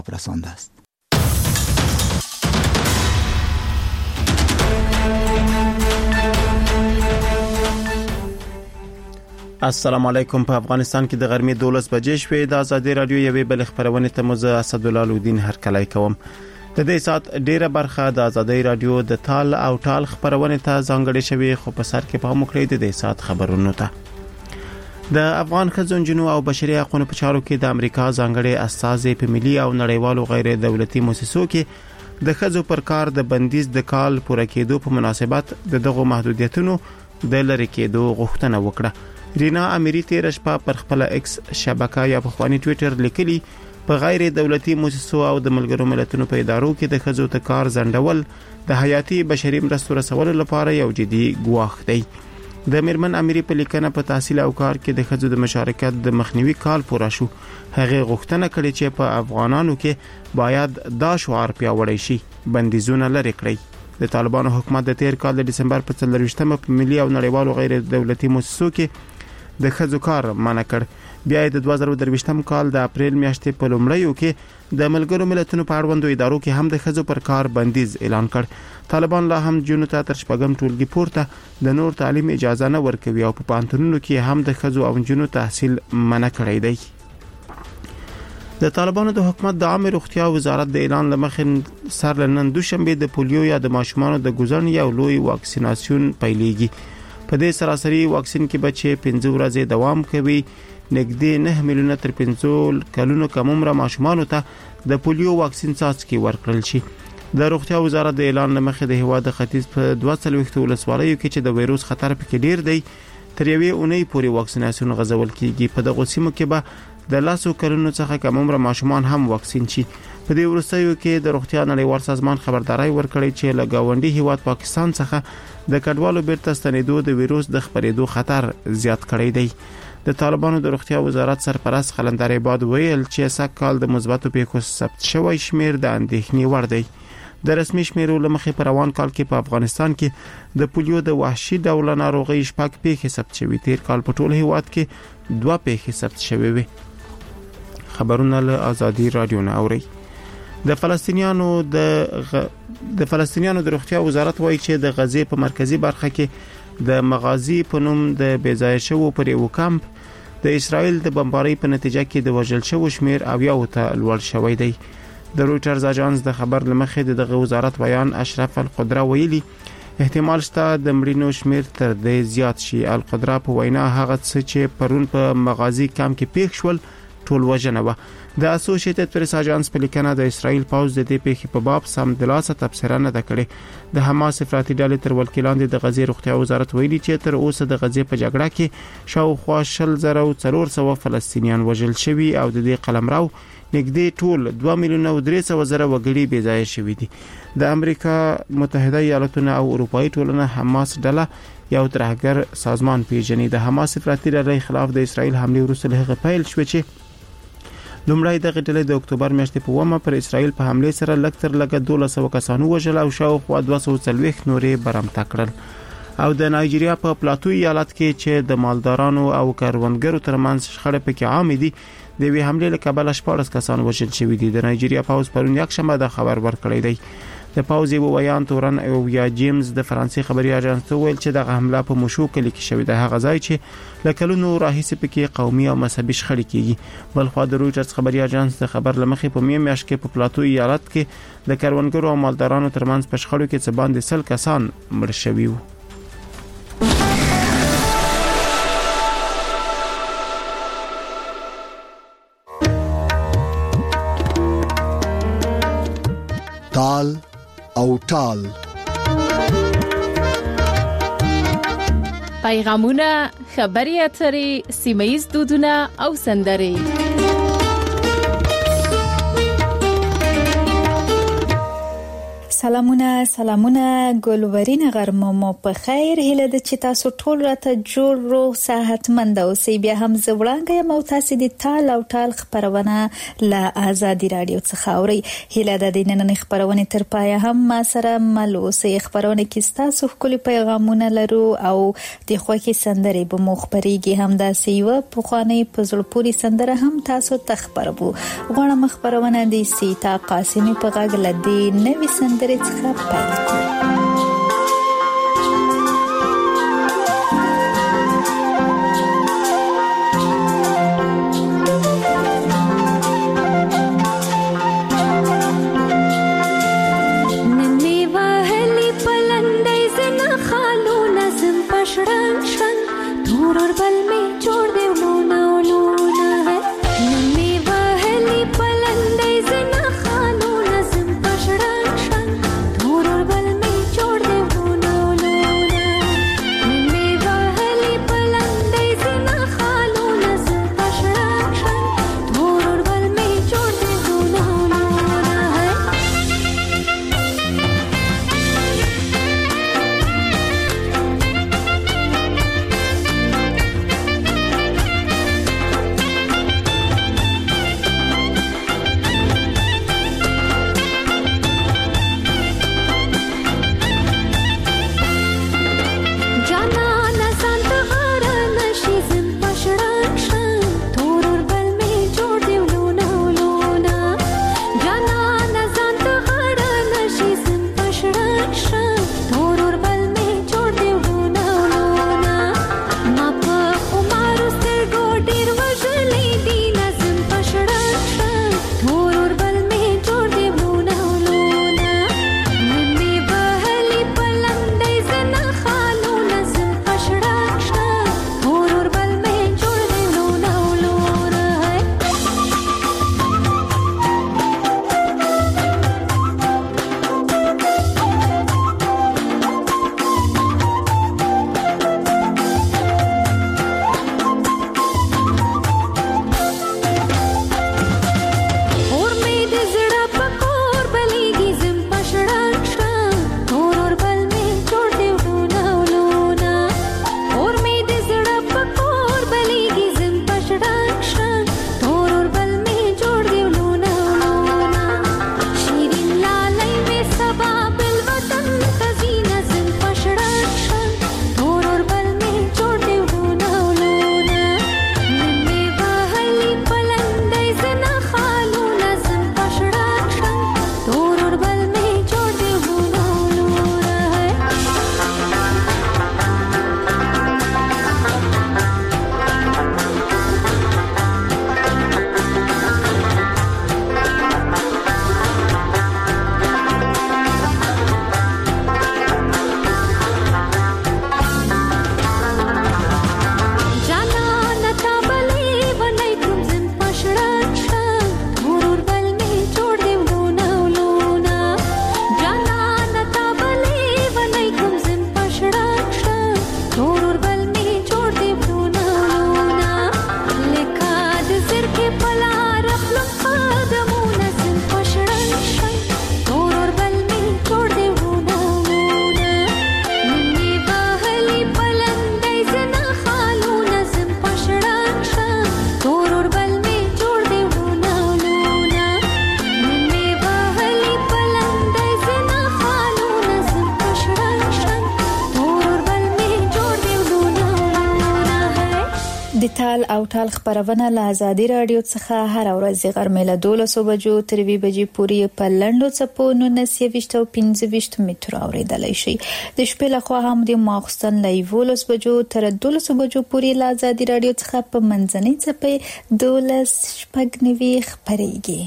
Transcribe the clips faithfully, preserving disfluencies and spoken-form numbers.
رسانده است. السلام علیکم. په افغانستان کې د غرمې دولس بجې شوې. د ازادي رادیو یوې بل خبرونه ته مزه اسدالله الدین هرکلی کوم. د دې سات ډیره برخه د ازادي رادیو د تال او ټال خبرونه ته ځانګړې شوې، خو په سر کې په مخکې د دې سات خبرونو ته د افغان خزونجنو او بشري حقوقو په چارو کې د امریکا ځانګړي استازي په ملي او نړیوالو غیر دولتي مؤسسو کې د خزو پر کار د بندیز د کال پوره کېدو په مناسبت د دغو محدودیتونو د لری کېدو غوښتنه وکړه. رینا امیری تیر شپه پر خپل ایکس شبکه یا په خواني ټوئیټر لیکلي په غیر دولتي مؤسسو او د ملګرو ملتونو په ادارو کې د خزو ته کار ځنډول د حیاتي بشري مرستو رسولو لپاره یو جدي ګواښ دی. د میرمن امیری په لیکنه په تحصیل او کار کې د خزو د مشارکت د مخنیوي کال پوره شو. هغه غوښتنه کړې چې په افغانانو کې باید دا شعار پیاوړی شي، بندیزونه لرې کړي. د طالبانو حکومت د تیر کال د ډسمبر په څلرویشتمه په ملي او نړیوالو غیر دولتي مؤسسو کې د خزو کار منع کړ. بیا د دوه زره درویشتم کال د اپریل میاشتې په لومړیو کې د ملګرو ملتونو په اړوندو ادارو کې هم د خزو پر کار بندیز اعلان کړ. طالبان لا هم جنونو ته تر شپږم ټولګي پورته د نور تعلیم اجازه نه ورکوي او په پانتونونو کې هم د خزو او جنونو تحصیل منع کړی دی. د طالبانو د حکومت د عامه روغتیا وزارت د اعلان لمخې سر نن دوشنبه د پولیو یا د ماشومانو د ګوزن یو لوی واکسیناسیون پیلېږي. په دې سراسري واکسین کې بچي پنځه ورځې دوام کوي. نږدې نه میلیونه تر پنځه کلونو کم عمره ماشومانو ته د پولیو واکسین څاڅکي ورکړل شي. د روغتیا وزارت د اعلان لمخې د هیواد د ختیځ په دوه څلوېښت ولسوالیو کې چې د وایروس خطر پکې ډیر دی تر یوې اونۍ پورې واکسیناسیون غځول کیږي. په دغه سیمو کې به د لاسو کلونو څخه کم عمره ماشومان هم واکسین شي. په دې وروستیو کې د روغتیا نړیوال سازمان خبرداري ورکړې چې له گاونډي هیواد پاکستان څخه د کډوالو بیرته ستنېدو د وایروس د خپرېدو خطر زیات کړی دی. د طالبانو د روغتیا وزارت سرپرست قلندر عباد ویل چې سږ کال د مثبتو پیښو ثبت شوی شمیر د اندېښنې وړ دی. د رسمي شمیرو لمخې په روان کال کې په افغانستان کې د پولیو د وحشي ډول ناروغي شپږ پیښې ثبت شوې. تیر کال په ټول هیواد کې دوه پیښې ثبت شوې وې. خبرونه له ازادي رادیو نه اوري. د فلسطینیانو د غ... د فلسطینیانو د روغتیا وزارت وایي چې د غزې په مرکزی برخه کې د مغازي په نوم د بیځای شوو پر یو کمپ د اسرائیل د بمبارۍ په نتیجه کې د وژل شوو شمیر اویا ته لوړ شوی دی. د رويټرز اژانس د خبر لمخې دغه وزارت بیان اشرف القدره ویلي احتمال شته د مړینو شمیر تر دې زیات شي. القدره په وینا هغه څه چې پرون په مغازي کمپ کې پیښ شول ټول وژنه و. د اسوسییټډ پریس اژانس په لیکنه د اسرائیل پوز د دې پیښې په باب سم دلاسه تبصره نه ده کړې. د حماس افراطي ډلې تر ولکې لاندې د غزې روغتیا وزارت ویلي چې تر اوسه د غزې په جګړه کې شاوخوا شل زره او څلور سوه فلسطینیان وژل شوي او د دې قلمرو نږدې ټول دوه میلیونه او درې سوه زره وګړي بې ځایه شوي دي. د امریکا متحده ایالاتونو او اروپאי ټولنه حماس ډله یو ترهګر سازمان پیژني. د حماس افراطي ډلې خلاف د اسرائیل حمله وروسته هغه پیل شو چې لومړی د غټلې د اکتوبر میاشتې په ومه پر اسرائیل په حمله سره لکتر لګه دوه سوه کسانو وژل او شاوخوا دوه سوه څلوېښت نورې برمته کړل. او د نایجیریا په پلاتو ایالت کې چې د مالدارانو او کاروانګرو ترمنځ شخړه پکې عام دي د وی حمله له کبله شپږ کسان وژل شوي دي. د نایجیریا پوز پرون یک شنبه د خبر ورکړی دی. د پوز یو ویان تورن او یا جیمز د فرانسې خبري اژانس ته ویل چې د حمله په مشو کلی کې شوې ده. هغه ځای چې لکلونو راهیسې پکې قومي او مذهبي شخړې کیږي. بل خو د رويټرز خبري اژانس د خبر لمخې په مې میاشت کې په پلاتو ایالت کې د کاروانګرو او مالدارانو ترمنځ په شخړو کې څه باندې سل کسان مړ شوي وو. تال او ټال پیغامونه، خبري اترې، سیمه‌ییز دودونه او سندرې. سلامونه سلامونه ګلورین غرمه مو په خیر هله د چې تاسو ټول راته جوړ روغ صحتمند اوسئ. بیا هم زوړانګه یم او تاسو د تال او ټال خبرونه له آزادي رادیو څخه اورئ. هله د نننۍ خبرونه تر پای هم ما سره مل اوسئ. خبرونه کې تاسو خپل پیغامونه لرو او د خوښي سندرې به مخبريږي هم د سیو په خواني پزړ پوری سندره هم تاسو تخبربو. غواړم خبرونه د سیتا قاسمی په غږ لدی نوې سندره څخه پیل کړو. تال او ټال خبرونه له آزادي رادیو څخه هر ورځ غرمه له دولسو بجو تر وی بجې پورې په لندو چپو نونس یويشت او پنځه ویشت متر اوریدلای شي. د شپې له خوا هم د ماخستن له یولس بجو تر دولسو بجو پورې له آزادي رادیو څخه په منځنۍ چپې دولس شپږ نوي خبريږي.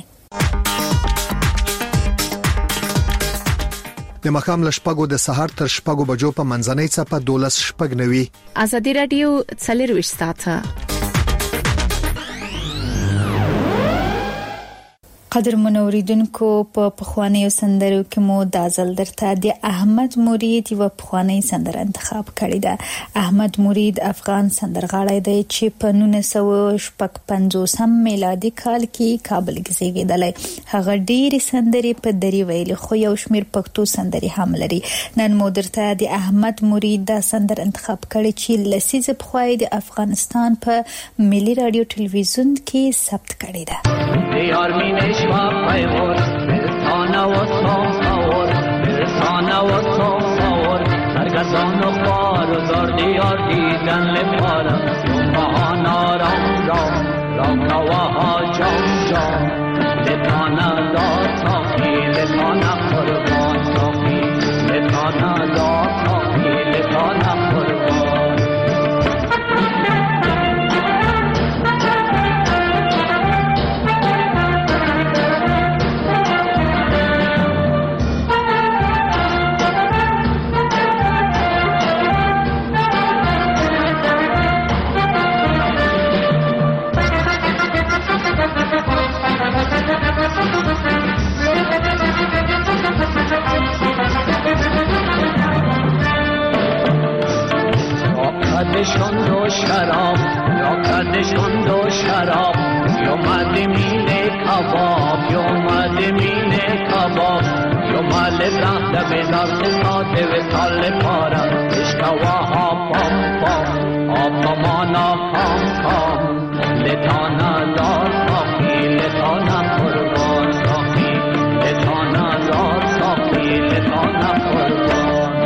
د مخام له شپږو د سحر تر شپږو بجو په منځنۍ چپه دولس شپږ نوي. آزادي رادیو څلرويشت ساعته قدر منوریدونکو په پخوانی سندرو کې مو دازل درته د احمد مرید یو پخوانی سندره انتخاب کړی ده. احمد مرید افغان سندرغاړی دی چې په نولس سوه پنځوس میلادي کال کې کابل کې زیږیدلی. هغه ډېری سندرې په دری ویلي خو یو شمیر پښتو سندرې هم لري. نن مو درته د احمد مرید دا سندر انتخاب کړی چې لسیزه پخوای د افغانستان په ملي رادیو ټلویزیون کې ثبت کړی ده. دیار می نشوا پیور برسانه و ساور برسانه و ساور سرگزان و خوار و زار دیار دیدن لپارم یومهان آرام رام رام نواها جام جام لطانه دار ساخی لطانه قربان ساخی لطانه دار ساخی لطانه قربان. کدشون دو شراب یا کدشون دو شراب یا مدمین کباب یا مدمین کباب یا مال زهد بدار ساده و تال پارا اشکواها پام پام آپامانا پام پام لطانا دار ساخی لطانا قربان ساخی لطانا دار ساخی لطانا قربان.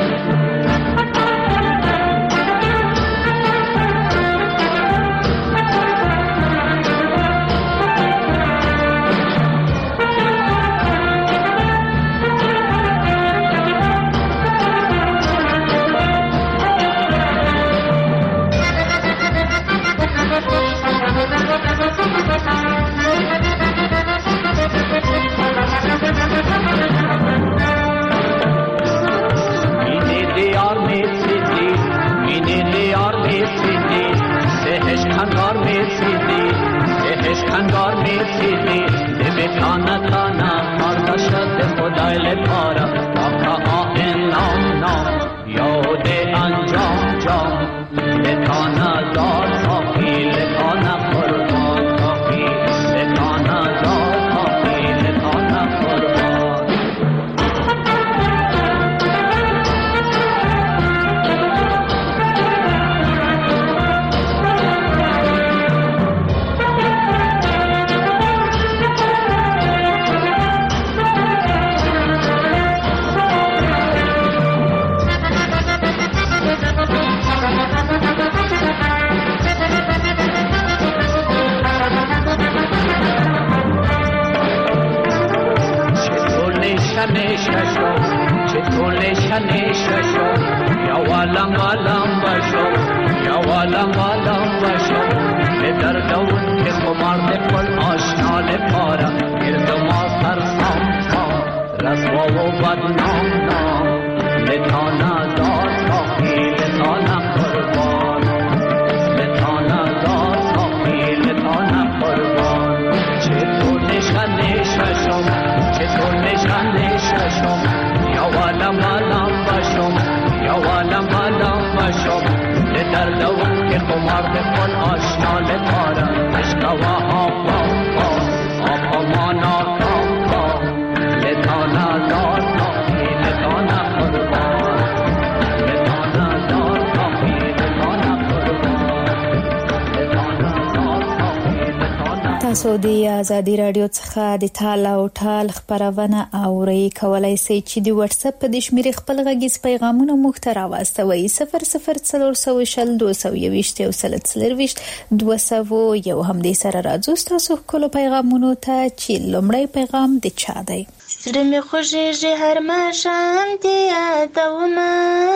تاسو د آزادي رادیو څخه د تال او ټال خبرونه اورئ. کولای شئ چې د واتس اپ په شمیرې خپل غږیز پیغامونه مخ ته راوستوئ. صفر صفر څلور سوه شل دوه سوه یوویشت یو سل څلرویشت دوه سوه یو هم دې سره راځو تاسو خپل پیغامونو ته چې لومړی پیغام د چا دی. زړه مې خوږېږي هر ماښام دې یادومه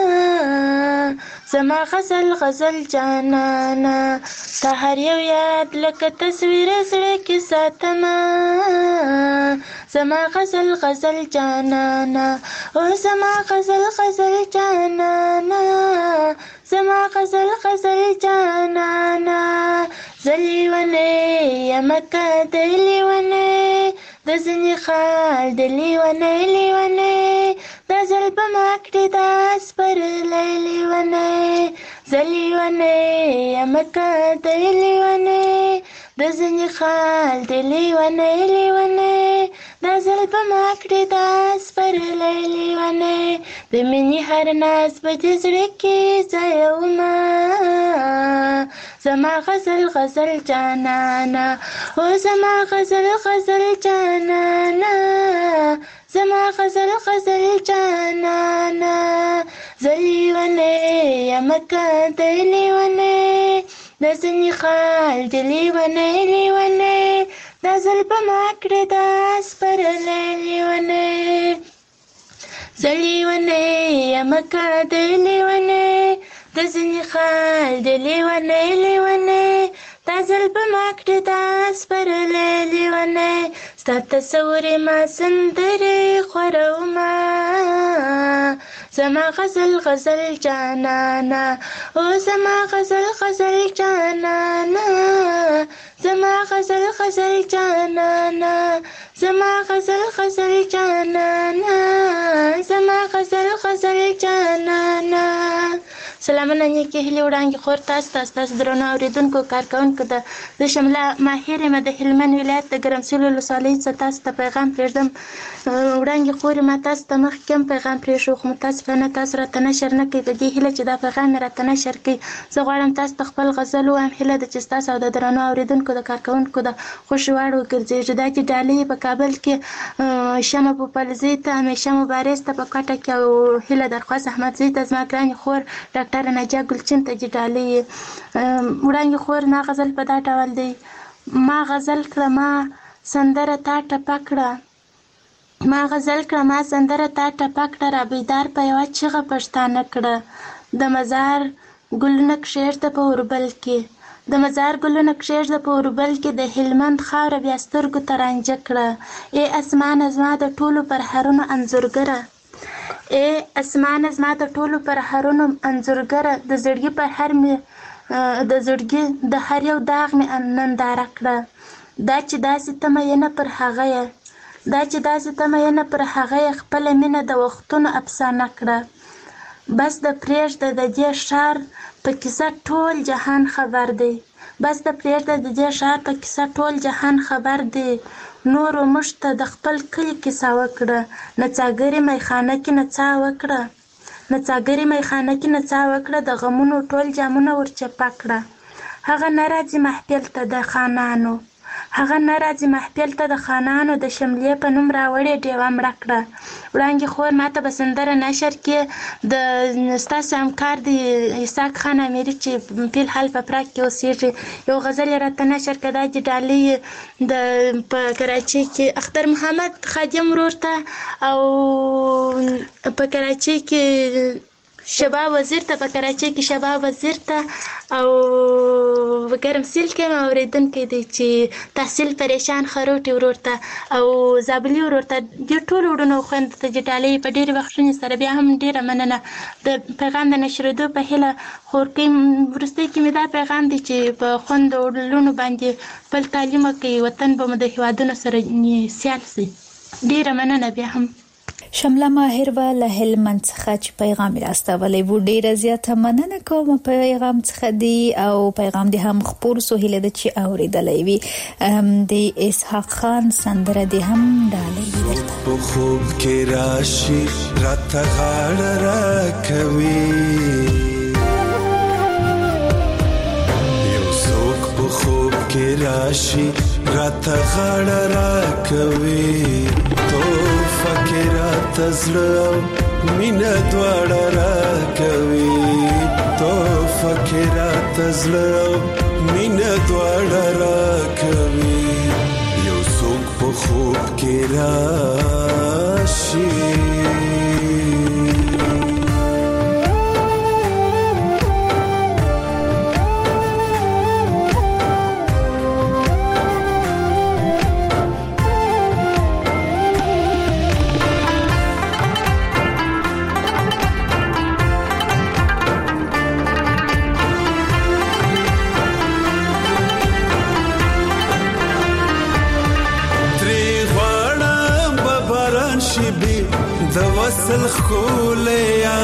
زما غزل غزل جانانا تا هر یو یاد لکه تصویر زړه کې ساتمه زما غزل غزل جانانا او زما غزل غزل جانانا زما غزل غزل جانانا زلیونه یمکه دلیونه د ځنې خال د لیونی لیونی دا ځل به ما کړې دا سپرلی لیونی زه لیونی یم که دی لیونی د ځنې خال د لیونی لیونی دا ځل به ما کړې دا سپرلی لیونی د مینې هر ناز به د زړه کې ځایومه زما غزل غزل جانانا او زما غزل غزل جانانا زما غزل غزل جانانا زه لیونی یم که دی لیونی د ځنې خال د لیونی لیونی دا ځل به ما کړې دا سپرلی لیونی زه لیونی یم که دی لیونی د ځنې خال د لیونی لیونی دا ځل به ما کړې دا سپرلی لیونی ستا تصور ما سندرې خورومه زما غزل غزل جانانا او زما غزل غزل جانانا زما غزل غزل جانانا زما غزل غزل جانانا زما غزل غزل جانانا سلامونه نیکې هیلې وړاندې خور تاسو ته ستاسو درنو اورېدونکو کارکوونکو ته زه شمله ماهر یم د هلمند ولایت د ګرمسیر ولسوالۍ څخه تاسو ته پیغام پرېږدم وړاندې خور ما تاسو ته مخکې هم پیغام پرېښود خو متاسفانه تاسو راته نشر نه کوئ په دې هیله چې دا پیغام مې راته نشر کوي زه غواړم تاسو ته خپل غزل ووایم هیله ده چې ستاسو او د درنو اورېدونکو د کارکوونکو د خوښې وړ وګرځېږي دا چې ډالۍ په کابل کې شمه پوپلزۍ ته همیشه مبارز ته په کوټه کې او هیله درخواست احمدزۍ ته زما ګرانې خور ډاکټره نجا ګلچین ته چې ډالۍ وړاندې خور ما غزل په دا ډول دی ما غزل کړه ما سندره تا ټپه کړه ما غزل کړه ما سندره تا ټپه کړه را بیدار په یوه چیغه پښتانه کړه د مزار ګلونه کښېږده په اوربل کې د مزار ګلونه کښېږده په اوربل کې د هلمند خاوره بیا سترګو ته رانجه کړه ای اسمانه زما د ټولو پرهرونو انځورګره ای اسمانه زما د ټولو پرهرونو انځورګره د زړګي پر هر مې د زړګي د هر یو داغ مې ننداره کړه دا چې داسې ته مینه پر هغه یې دا چې داسې ته مینه پر هغه یې خپله مینه د وختونو افسانه کړه بس د پرېږده د دې ښار په کیسه ټول جهان خبر دی بس د پرېږده د دې ښار په کیسه ټول جهان خبر دی نورو موږ ته د خپل کلي کیسه وکړه نڅاګرې میخانه کې نڅا وکړه نڅاګرې میخانه کې نڅا وکړه د غمونو ټول جامونه ورچپه کړه هغه نه راځي محفل ته د خانانو هغه نه راځي محفل ته د خانانو د شملې په نوم راوړې ډیوه مړه کړه وړاندې خور ماته به سندره نشر کې د ستاسو همکار د اسحاق خان امیري چې فی الحال په پراګ کې اوسېږي یو غزل یې راته نشر کړه دا چې ډالۍ د په کراچۍ کې اختر محمد خادم ورور ته او په کراچۍ کې شباب وزیر ته په کراچۍ کې شباب وزیر ته او په ګرمسیر کې مې اورېدونکی دی چې تحصیل پریشان خروټي ورور ته او زابلي ورور ته دې ټولو وروڼو او خویندو ته چې ډالۍ په ډېرې بخښنې سره بیا هم ډېره مننه د پیغام د نشرېدو په هیله خورکۍ وروستۍ کې مې دا پیغام دی چې په خویندو ورونو باندې خپل تعلیم وکړي وطن به مو د هېوادونو سره سیال شي ډېره مننه بیا هم شمله ماهر و له هلمند څخه چې پیغام راستولی و ډیره زیاته مننه کوم پیغام څخه دی او پیغام دی هم خپور سو هیله د چې اوریدلی وي د اسحاق خان سندره دی هم ډالۍ درته په خوب کې راشي راته غاړه راکوي یو څوک په خوب کې راشي راته غاړه راکوي فکرات زلم مینه دواړه راکوي تو فکرات زلم مینه دواړه راکوي یو څوک په خوب کې راشي Trihwa وصل خولیا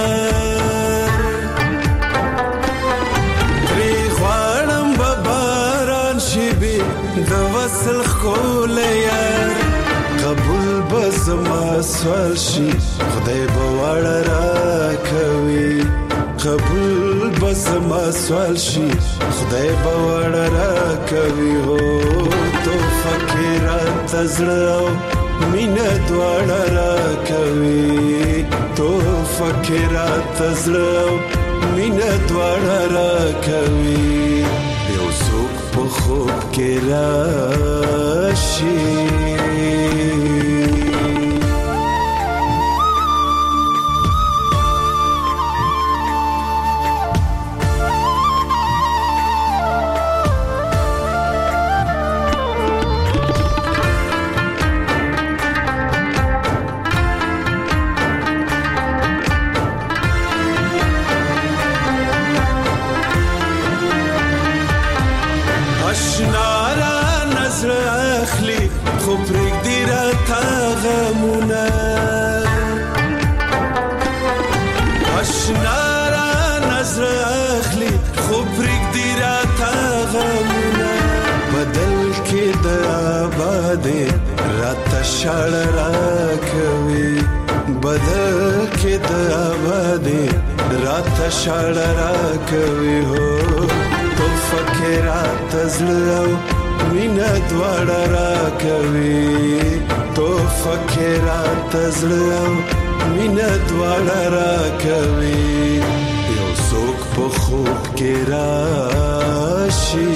تری خوانم بباران شبی د وصل خولیا قبول بزما سوال شي خدای بوړ را کوي قبول بزما سوال شي خدای بوړ را کوي هو تو فکرات زړه مینه دوړ را کوي تو فکرات زړه مینه دوړ را کوي یو څوک په خوب کې راشي شړ را کوي بدل کې د آبادې رات شړ را کوي هو تو فکرات زړه مینه دوړ را کوي تو فکرات زړه مینه دوړ را کوي یو څوک په خوب کې راشي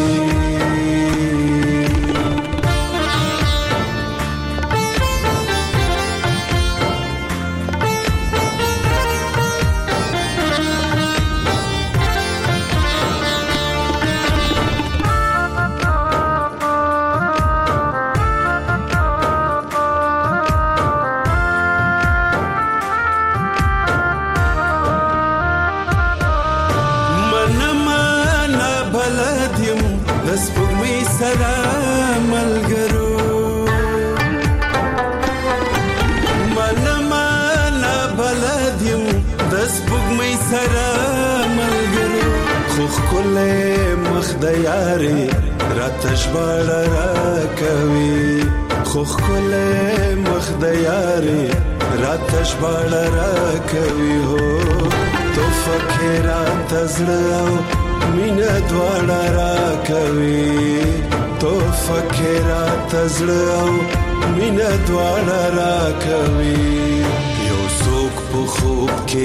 یاري راتش بړ را کوي خو خل مخ د یاري راتش بړ را کوي هو تو فکرات زړه مینه دوړ را کوي تو فکرات زړه مینه دوړ را کوي یو څوک په خوب کې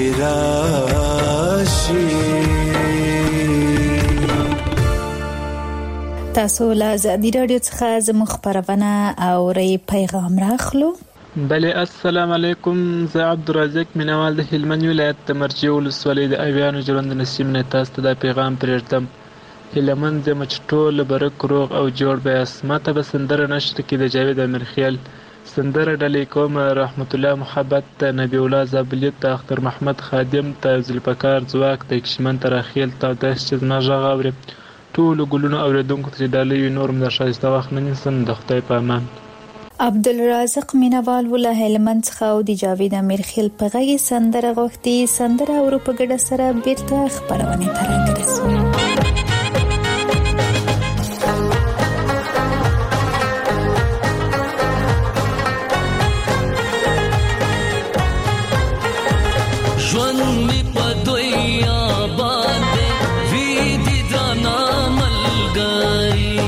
راشي تاسو له ازادي رادیو څخه زموږ خبرونه او ری پیغام راخلو. بله السلام علیکم، زه عبدالرزاق مینوال د هلمند ولایت د مرجې ولسوالۍ د اویانو ژوند نسیم نه تاسو ته دا پیغام پرېږدم. هلمند یم چې ټول برک روغ او جوړ بیاست. ماته به سندره نشته کې د جاوید امیرخیل سندره ډلې کوم رحمت الله محبت ته نبی الله زابلیت ته اختر محمد خادم ته ذوالفقار ځواک ته کشمن تراخیل ته داس چې زما غږ اوري ټول ګلونو اوریدونکو ته ډالۍ نور مده شایسته وخت نه نیسم د خدای په امان. عبدالرزاق مینوال ولا هلمند څخه او د جاوید امیرخیل په غږی سندره غوښتي سندره اورو په ګډه سره بیرته خبرونه ترانګرسو. ژوند می په دویا باندې وی دي دانا ملګری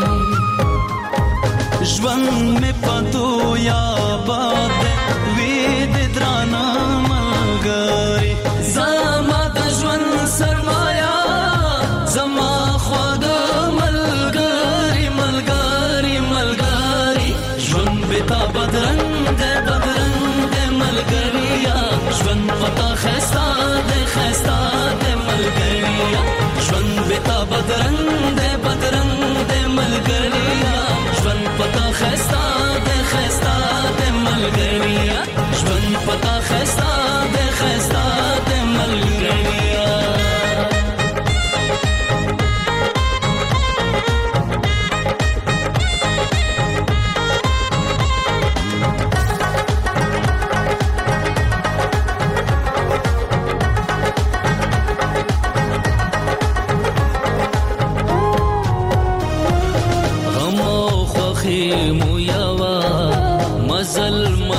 ژوند می په دویا باندې وی دي دانا ملګری زما د ژوند سرمایا زما خود ملګری ملګری ملګری ژوند به تا بدرنګ ده بدرنګ ده ملګریا ژوند پتا خستا ده خستا ده ملګریا ژوند به تا بدرنګ ده بدرنګ ده ملګریا ژوند پتا خستا ده خستا ده ملګریا ژوند پتا خستا ده خستا ده ملګریا.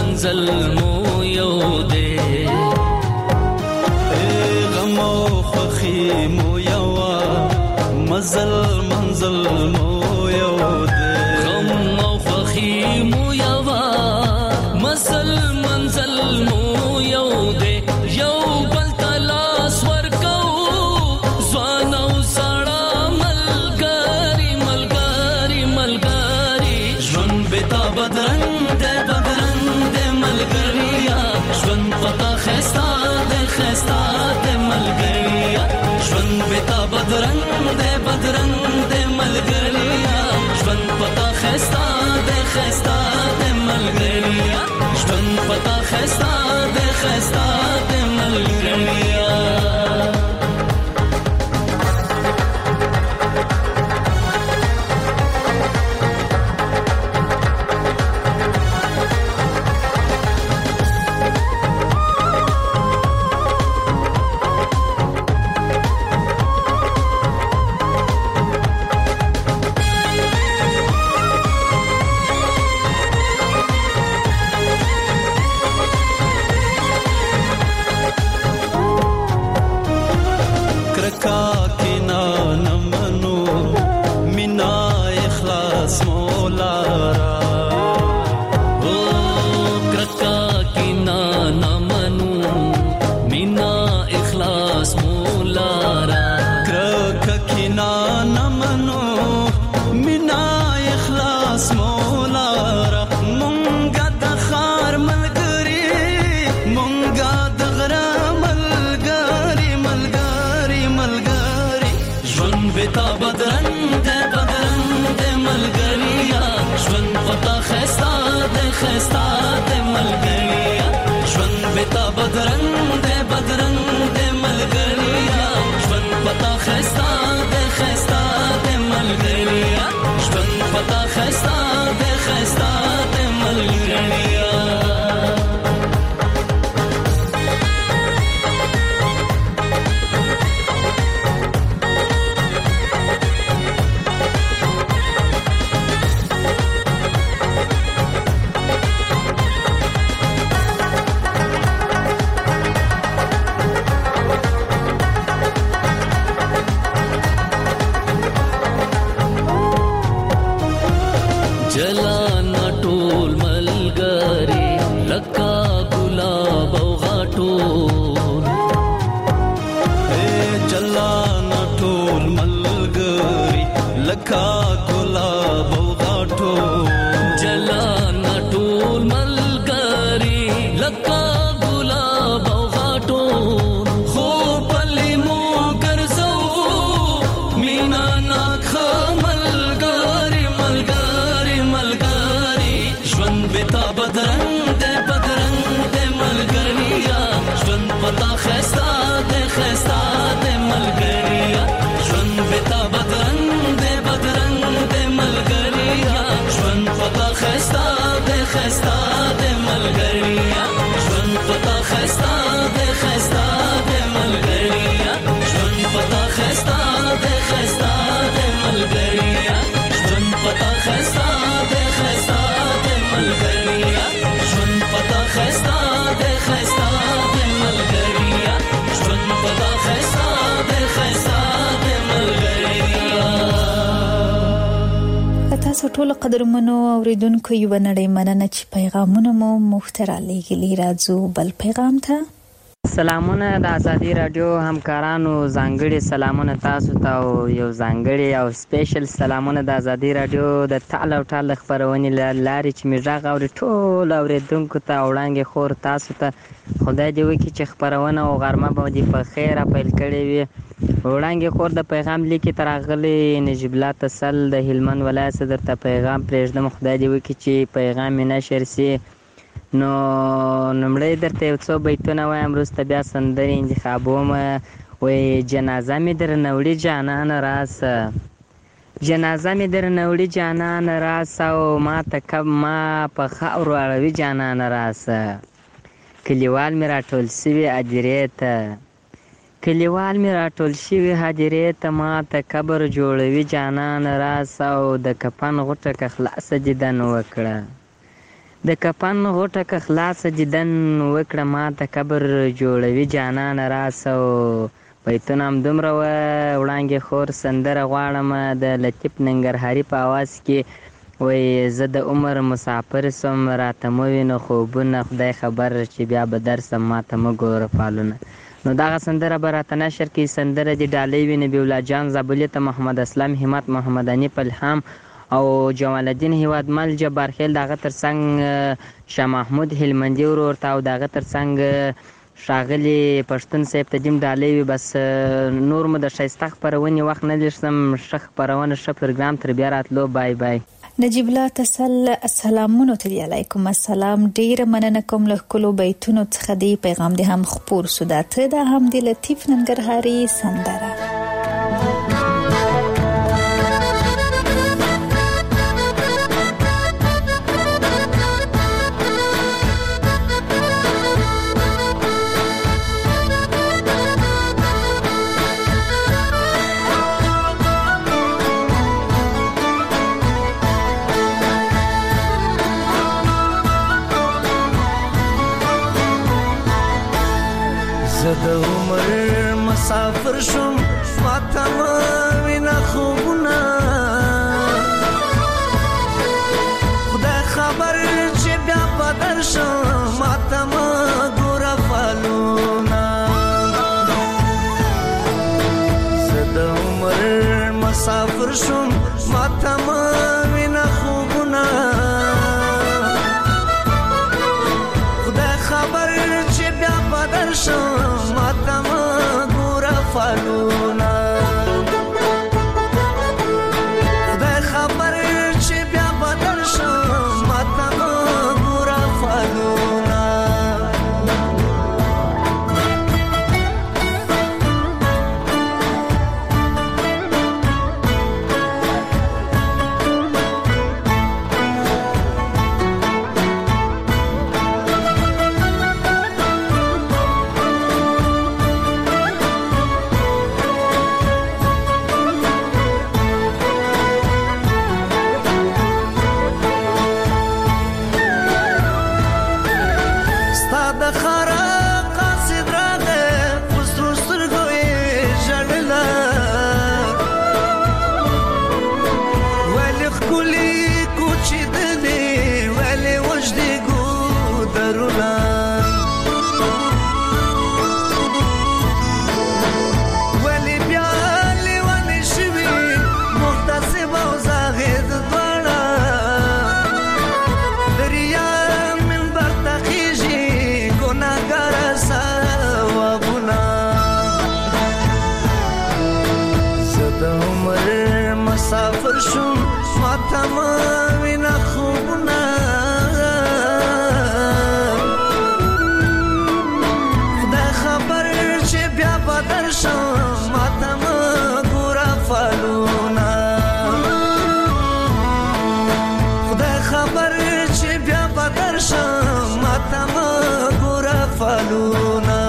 منزل مو یو دی غم او خوخي مو یو مزل منزل مو یو دی غم او خوخي مو یو مزل منزل مو یو دی یو بل تلاس ورکو ځوان او سړا ملګری ملګری ملګری ژوند بتا بدرنګ دې بدرنګ دې ملګریا ژوند پتا خستا دې خستا دې ملګریا ژوند بتا بدرنګ دې بدرنګ دې ملګریا ژوند پتا خستا دې خستا دې ملګریا ژوند پتا خستا دې خستا دې ملګریا ټول قدرمنو اوریدونکو یو نړۍ مننه چې پیغامونه مو مختره لګلی راځو بل پیغام ته سلامونه د ازادي رادیو همکارانو ځانګړي سلامونه تاسو ته او یو ځانګړي او سپیشل سلامونه د ازادي رادیو د تعال او تعال خبرونه لاري چې میږه غوړي ټول اوریدونکو ته وړاندې خور تاسو ته خدای دې وکړي چې خبرونه او غرمه به دې په خیر پیل کړي وي وړاندې خور د پیغام لیکي ترغلي نجیب الله تسل د هلمند ولایت صدر ته پیغام پرېږدم خدای دې وکړي چې پیغام یې نشر سي نو نمړې درته یو څو بیتونه وایم وروسته بیا سندرې انتخابوم وایي جنازه مې درنه وړي جانان راسه جنازه مې درنه وړي جانان راسه او ما ته کب ما په خاورو اړوي جانان راسه کلیوال مې راټول سوي هدیرې ته کلیوال مې راټول شوي هدیرې ته ما ته قبر جوړوي جانان راسه او د کفن غوټه که خلاصه دیدن وکړه د کفن غوټه که خلاصه دیدن وکړه ماته قبر جوړوي جانان راسه او بیتونه هم دومره وه وړانګې خور سندره غواړم د لطیف ننګرهاري په اواز کې وایي زه د عمر مسافر سم راته مه وینه خوبونه خدای خبر چې بیا به درسم ماته مه ګوره فالونه. نو دغه سندره به راته نشر کړي. سندره د ډالۍ وي نبي الله جان زابلي ته محمد اسلام همت محمد انیف الهام او جمال الدین هیوادمل جبار خیل دغه ترڅنګ شاه محمود هلمندي ورور ته او دغه ترڅنګ ښاغلي پښتون صاحب ته دیم ډالۍ وي. بس نور مو د ښایسته خپرونې وخت نه لرسم. ښه خپرونه ښه پروګرام تر بیا راتلو. بای بای. نجیب الله تسل السلامونو ته علیکم السلام. ډیره مننه کوم له کلو بیتونو څخه دی پیغام دې هم خپور سودا ته د هم د لطیف ننګرهاري سندره. د عمر مسافر شم ماته مه وینه خوبونه خدای خبر چې بیا به درشم ماته مه ګوره فالونه زه د عمر مسافر شم ماته مه وینه خوبونه خدای خبر چې بیا به درشم فالونا خدای خبر چې بیا بدل شم ماته مه ګوره فالونا مسافر شم ماته مه وینه خوبونه خدای خبر چې بیا به درشم ماته مه ګوره فالونه خدای خبر چې بیا به درشم ماته مه ګوره فالونه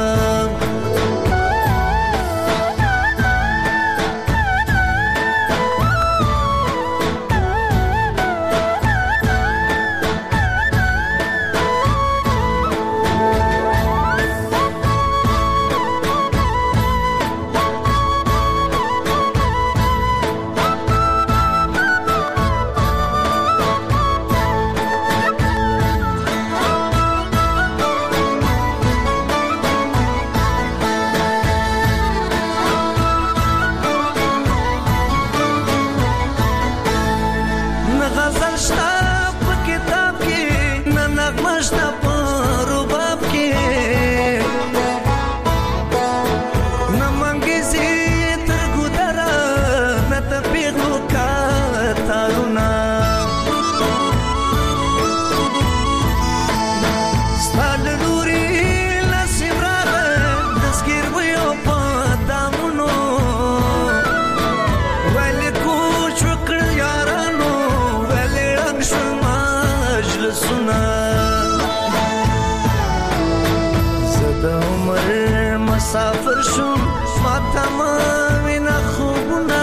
مسافر شم ماته مه وینه خوبونه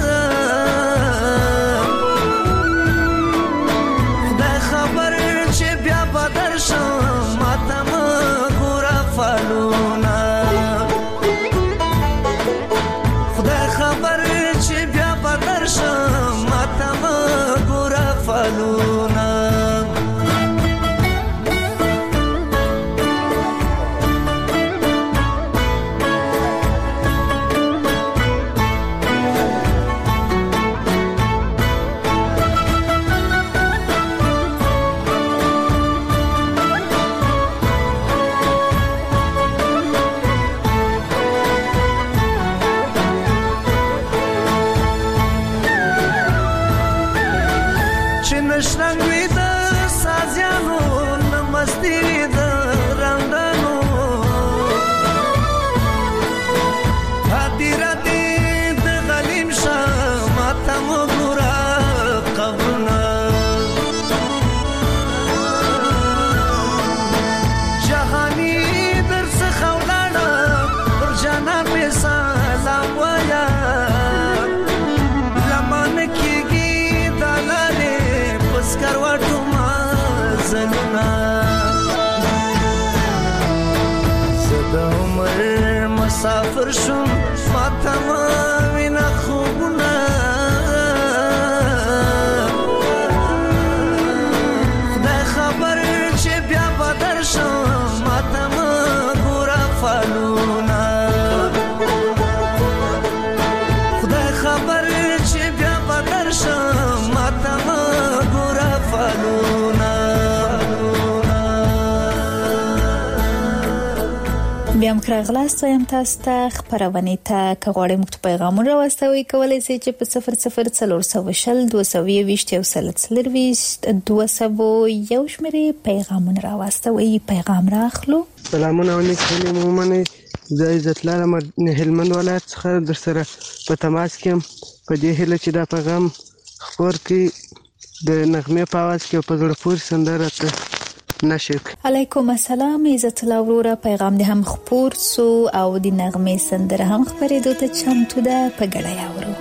خدای خبر چې مسافر شم ما تمام خوبنا خدای خبر چې بیا بدر شم ما تمام ګورا فالونا خدای خبر چې بیا بدر شم ما تمام ګورا فالونا. بیا هم راغلاست وایم تاسو ته خبرونه ته کغوړې مکتوب پیغامونه راوستوي کولای شئ چې په صفر صفر څلور سوه شل دوه سوه یوویشت یو سل څلرویشت دوه سوه یو شمېرې پیغامونه راوستوي. پیغام راخلو. سلامونه علیکم مومنه زه عزت لرم هلمند ولایت څخه در سره په تماس کې په دې هیله چې دا پیغام خبر کې د نغمه په आवाज کې په زړه پورې سندره ته نشک. علیکم السلام عزت الله وروره پیغام دې هم خبر سو او د نغمه سندره هم خبرېدو ته چمتو ده په ګډه یاورو.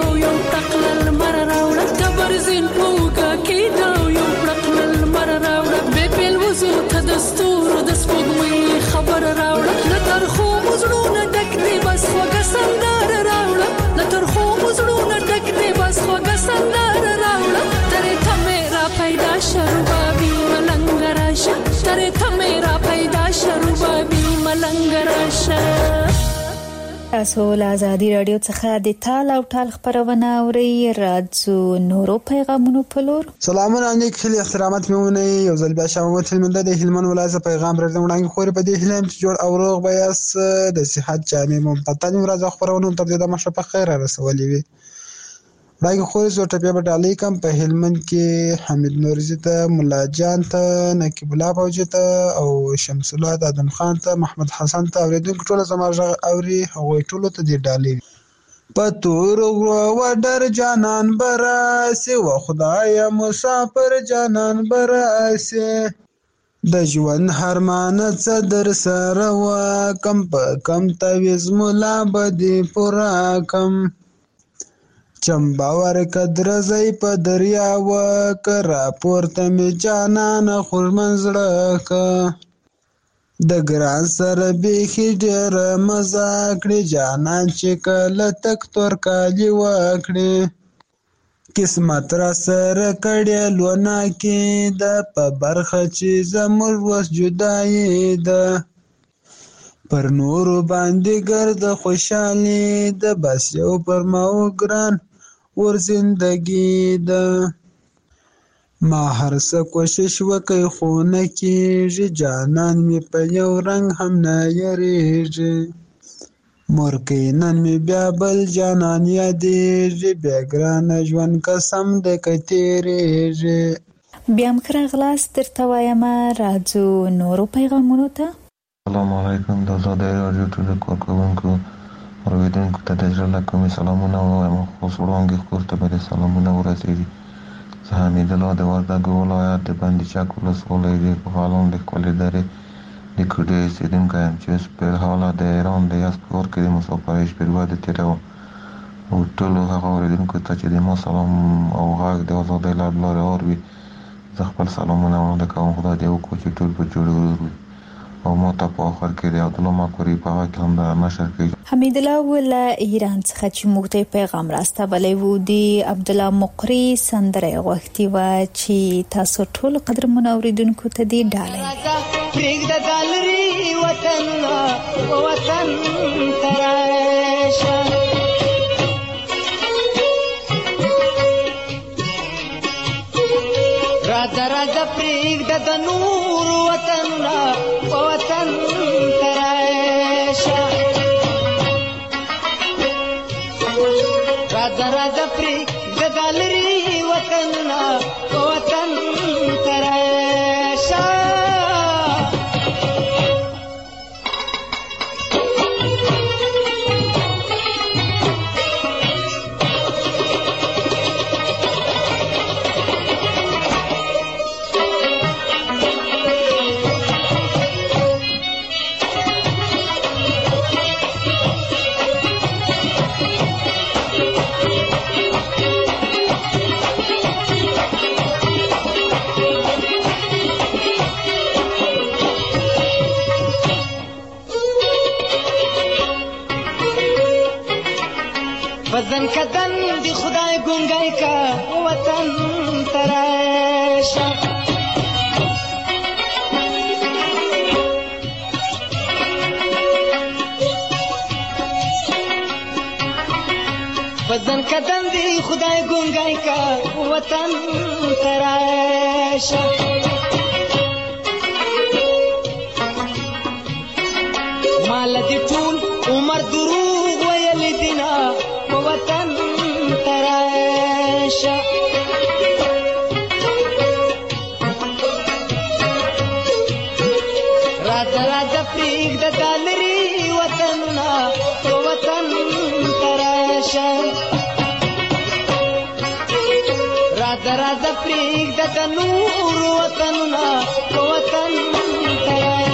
زین پوګه کې دا یو پړق لمر راوړ تاسو له ازادي رادیو څخه د تال او ټال خبرونه اورئ. راځو نورو پیغامونو په لور. سلامونه علیکم، خیلی احترامات میمونه. یو ځل بیا شامت هلمند د هلمند ولایت پیغام راځم وړاندې خوري په دې هلم چې جوړ او روغ بیاس د صحت جامع ممتاز ورځ خبرونه تر دې د مشه په خیر رسولې وي. راګه خوري زو ټپه په ډالۍ کم په هلمند کې حمید نورزی ته، مولا جان ته، نقیب الله فوجي ته او شمس الله ادم خان ته، محمد حسن ته اوریدونکو ټول زموږ اوري هغه ټول ته دی ډالۍ. پتور و ډر جانان براسي و خدای مسافر جانان براسي د ژوند هرمان څه در سره و کم په کم تویز مولا بدی پورا کم چمباور قدر زئی په دریا و کرا پورته می جانان خور منزړه ک د ګران سره بیخي ډیر مزه کړی جانان چې کله تک تور کالی وکړي قسمت را سره کړی لونه کې د په برخه چې زموږ وس جدایي ده پر نورو باندې ګرد خوشحالي د بس یو پر ماو ګران ور زندگی ده ما هر څه کوشش وکي خو نه کېږي جانان می په یو رنگ هم نه یریږي مورکې نن می بیا بل جانان یادېږي بیا ګران ژوند قسم د کتیریږي. بیا مخ راغلاست درته وایم. راځو نورو پیغامونو ته. السلام علیکم د آزادۍ راډیو ټول کارکوونکو اوریدونکو ته د زړه له کومې سلامونه وایم. خصوص وړاندې خور ته به سلامونه ورسېږي. زه حمید الله د وردګو ولایت د بندي چک ولسوالۍ د کوهالان د ښکلې درې د کوډې اوسېدونکی یم چې اوس په حاله د ایران د یزد په ښار کې د مسافرۍ شپې واده تېروم او ټولو هغه اوریدونکو ته چې د ما سلام او غږ د آزادۍ له لارې اوري زه خپل سلامونه وړاندې کوم. خدای دې وکړي چې ټول په جوړ وي او ما ته په آخر کې د عبدالله مکوري په هغه کې هم د نشر کې حمید الله له ایران څخه چې موږ ته پیغام راستولی و د عبدالله مقری سندره غوښتي وه چې تاسو ټول قدرمنو اوریدونکو ته دې ډالۍ پرېږده ګالري وطن وطن ته راشه راځه راځه پرېږده د نور وطنونه په وطن ته راشه راځه راځه پرېږده ګالري وطنونه په وطن ته راشه وطن کدن دی خدای ګونګای کا وطن تراشه وطن کدن دی خدای ګونګای کا وطن تراشه مال دی ټول عمر دروغ ویل دینا وطن تراشه راځه راځه پرېږده ګالري وطنونه وطن تراشه راځه راځه پرېږده د نور وطنونه وطن تراشه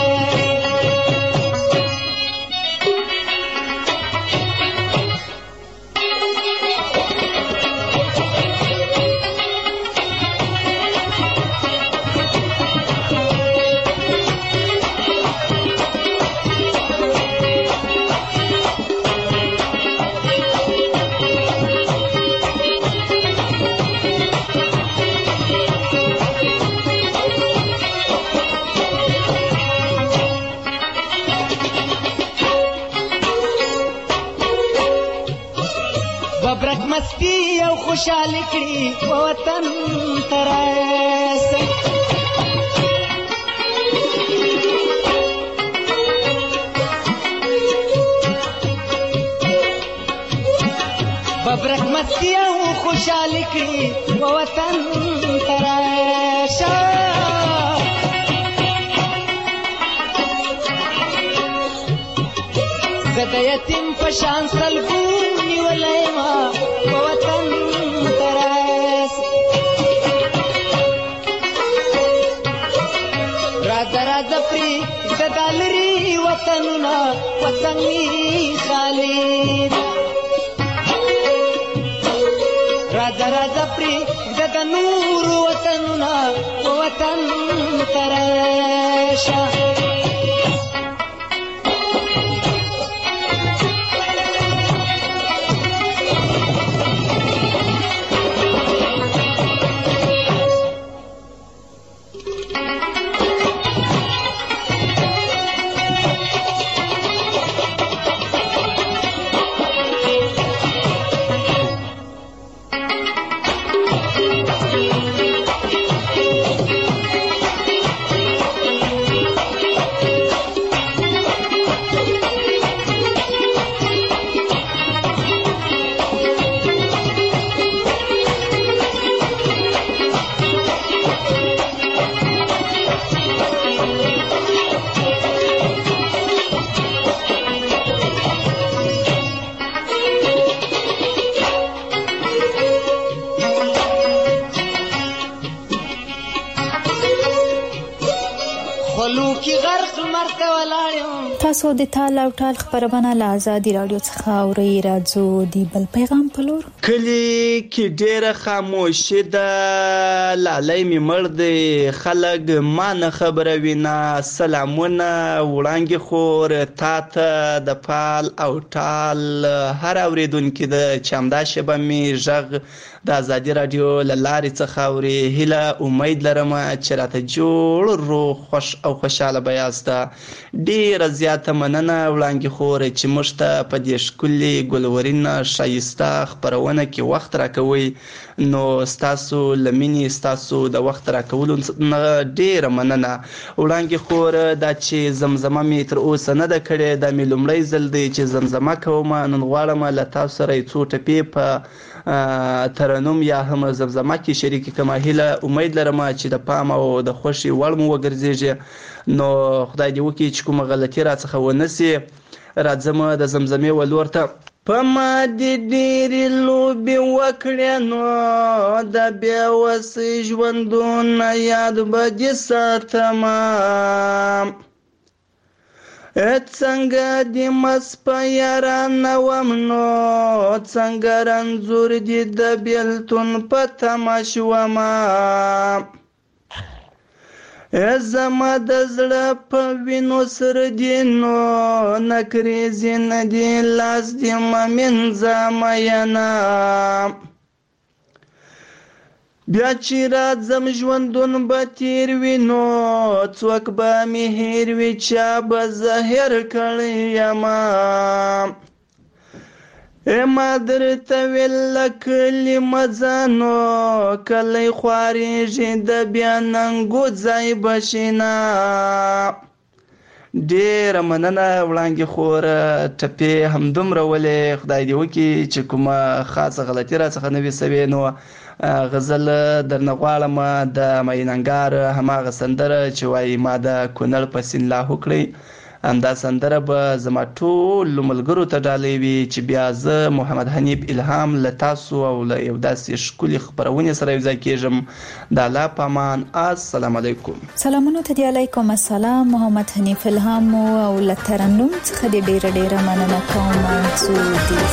خوشاله کړي وطن تراسه ببرک مستی او خوشاله کړي وطن تراشه زه د یتیم په شان سلګو نیولی ما وطن تراشه راځه راځه پرې د دالري وطنونه وطن می خالد راځه راځه پرې د نور وطنونه وطن تراشه تاسو د تال او ټال خبرونه له آزادي رادیو څخه اورئ. راځو د بل پیغام په لور. کلی کې ډېره خاموشي ده، لالی مې مړ دی، خلک ما نه خبروي نه. سلامونه وړانګې خور تا ته د پال او ټال هر اورېدونکي ده چې همدا شیبه مې غږ د آزادي رادیو له لارې څخه اوري. هیله امید لرم چې راته جوړ روغ خوش او خوشحاله به یاست. ډېره زیاته مننه وړانګې خور چې موږ ته په دې ښکلې ګلورین ښایسته خپرونه کې وخت راکوئ. نو ستاسو له مینې ستاسو د وخت راکولو نه ډېره مننه وړانګې خور. دا چې زمزمه مې تر اوسه نه ده کړې، دا مې لومړی ځل دی چې زمزمه کوم. نن غواړم له تاسو سره یې څو ټپې په ترنم یا هم زمزمه کې شریکې کړم. هیله امید لرم چې د پام او د خوښې وړ مو وګرځېږي. نو خدای دې وکړي چې کومه غلطي راڅخه ونه سي. راځم د زمزمې ولور ته. په ما دې ډېرې لوبې وکړې نو د بې وسۍ ژوندونه یاد به دې ساتمه. څنګه دې مس په یارانه وم نو څنګه رنځور دې د بېلتون په تمه شومه. زما د زړه په وینو سره دې نو نکریزې نه دې لاس دې مه مینځه مینه. بیا چې راځم ژوندون به تیر وي نو څوک به مې هیر وي چا به زه هیر کړی یمه. ما درته ویل له کلي مه ځه نو کلی خوارېږي د بیا ننګو ځای به شینه. ډېره مننه وړانګې خور. ټپې همدومره ولې خدای دې وکړي چې کومه خاصه غلطي راڅخه نه وي سوې. نو غزل درنه غواړم د میننګار هماغه سندره چې وایي ما د کونړ په سیند لاهو کړی. همدا سندره به زما ټولو ملګرو ته ډالۍ وي چې بیا زه محمد حنیف الهام له تاسو او له یو داسې ښکلې خپرونې سره یوځای کېږم. د الله په امان. السلام علیکم. سلامونه ته دی. علیکم السلام. محمد حنیف الهام او له ترنم څخه دې ډېره ډېره مننه کوم. څو دې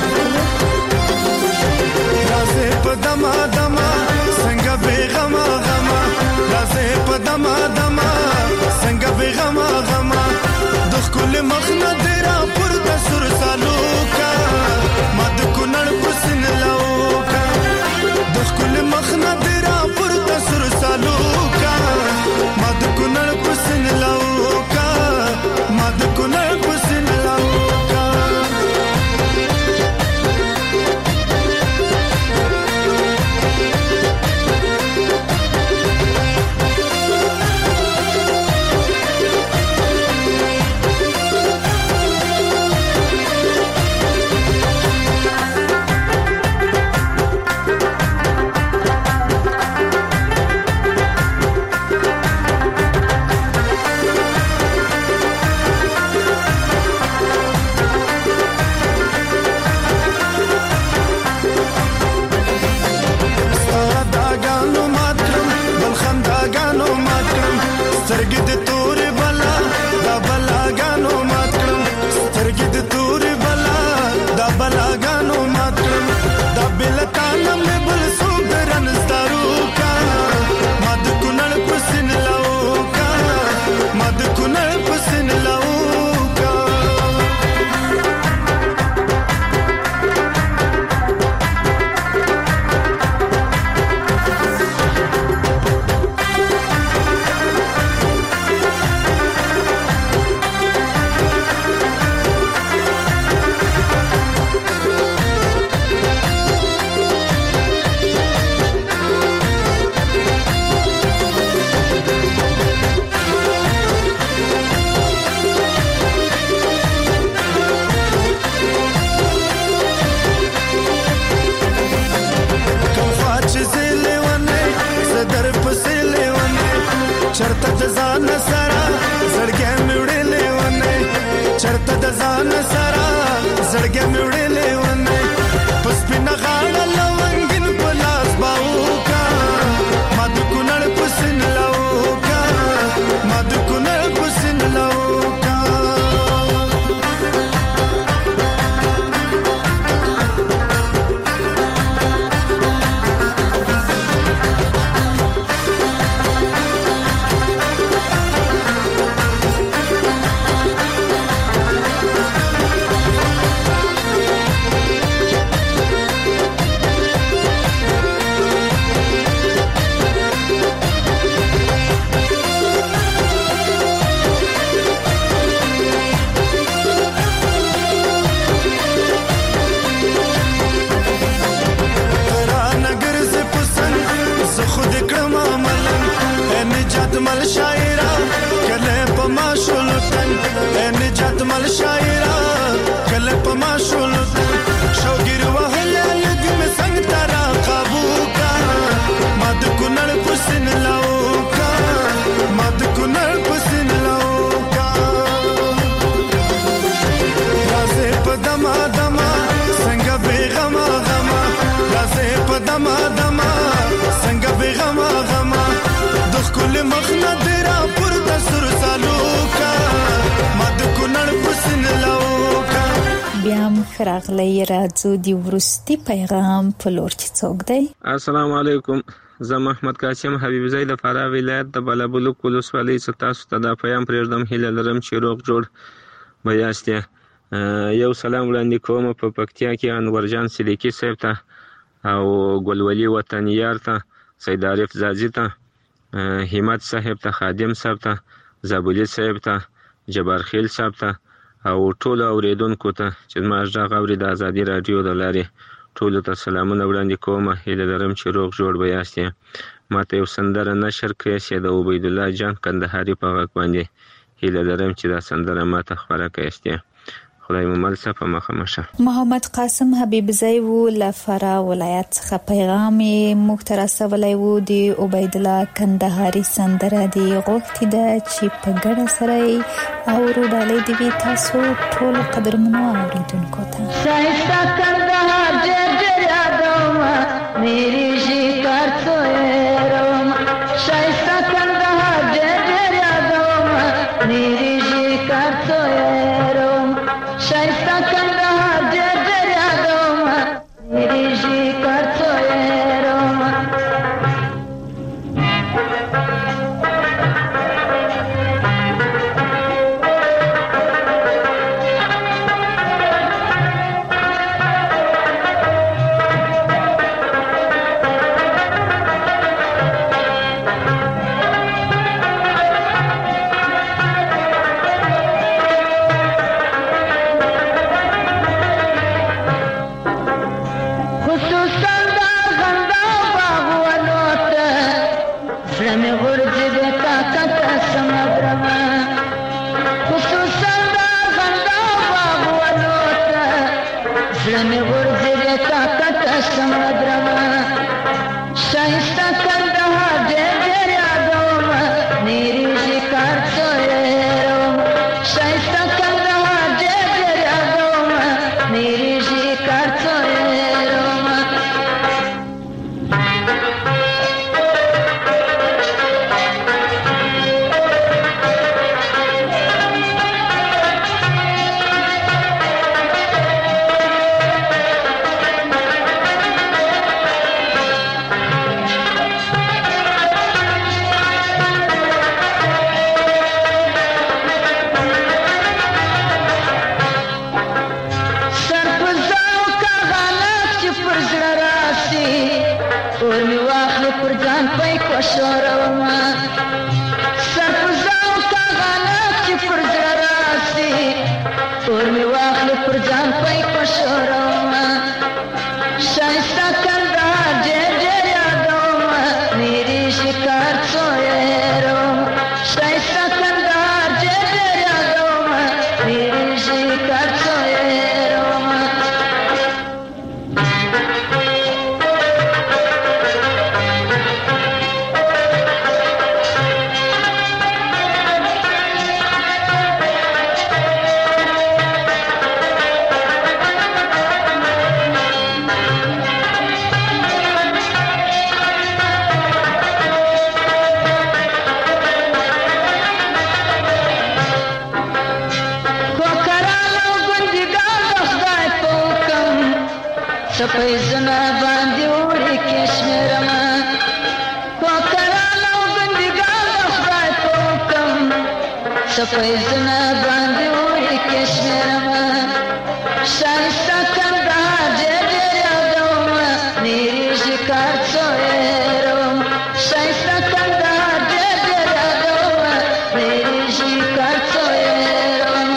رازه په دما دما څنګه بیغما غما، رازه په دما دما څنګه بیغما غما. د خپل مخ نه درا پر د سر سالو کا مد کونړ پسن لاو کا. د خپل مخ نه درا پر د سر سالو کا مد کونړ پسن لاو کا مد کونړ پسن لاو کا. ځان سره زړګې مې وړلې ونه چرته د ځان سره زړګې مې وړلې ونه پس پنه غاړه لونګین په لاس باوکا ما د کونړ پسن لاوکا ما د کونړ پسن لاوکا مل شاعرا کله پما شولتن نجات مل شاعرا کله پما شولتن شوګر وهله لګم څنګه ترا قابو کا مد کونړ پسن لاو کا مد کونړ پسن لاو کا رازه پدما دما څنګه بیغما غما رازه پدما دما څنګه بیغما غما کل مخنا تیرا پورته سر سالوکا مد کونړ پسن لاوکا بیا مخراغلی راځو دی ورستی پیغام په لور چې څوک دی. السلام علیکم، زه محمد قاسم حبیب زید د فراه ولایت د بلبلوک ولسوالۍ څخه تاسو ته د پیغام پرېږدم. هیله لرم چې روغ جوړ به یاست. یو سلام وړاندې کوم په پکتیا کې انورجان صدیقي صاحب ته او ګلولي وطنیار ته، سید عارف زازي ته، همت صاحب ته، خادم صاحب ته، زابلی صاحب ته، جبار خیل صاحب ته او ټول اوریدونکو ته چې ما ژغ اوري د ازادي رادیو د لارې ټول ته سلامونه وړاندې کوم. هیله لرم چې روغ جوړ به یاست. ماته یو سندره نشر کړئ چې د عبید الله جان کندهاري په غږ باندې. هیله لرم چې دا سندره ماته خبره کړئ. خدای مو مل صفه مخمشه. محمد قاسم حبیب زئی و لفرا ولایت څخه پیغام مخترسه ولای و دی عبید الله کندهاري سندره دی غوښتي د چې په ګډه سره او روډالې دی تاسو ټول قدرمنو اوریدونکو ته. شایسته کندهار جر جر یادوم میری شکر څوېروم شایسته کندهار جر جر یادوم میری شکر څوېروم شایسته کندهار جر جر یادوم میری شکر څوېروم سپیزونه باندې وړي کشمیرما کوکران او ګندګان د خدای په حکم سپیزونه باندې وړي کشمیرما ښایسته کندهار ډېر ډېر یادومه نیریږي کار څو هېروم ښایسته کندهار ډېر ډېر یادومه نیریږي کار څو هېروم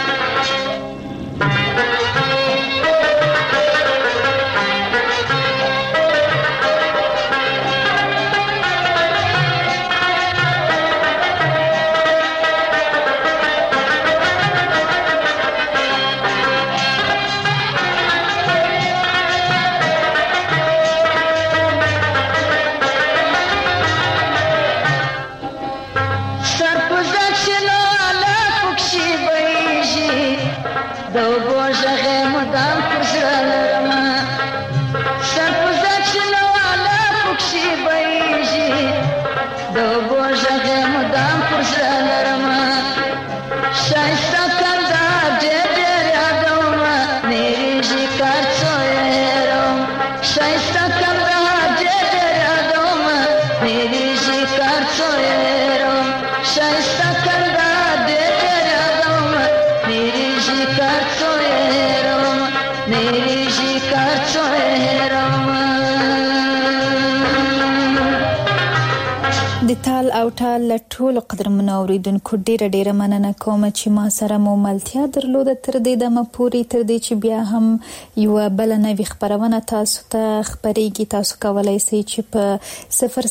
د تال او ټال له ټولو قدرمنو اوریدونکو ډیره ډیره مننه کوم چې ما سره مو ملتیا درلوده تر دې دمه پورې تر دې چې بیا هم یو بل نوې خبرونه تاسو ته خبرېږي تاسو کولای شئ چې په صفر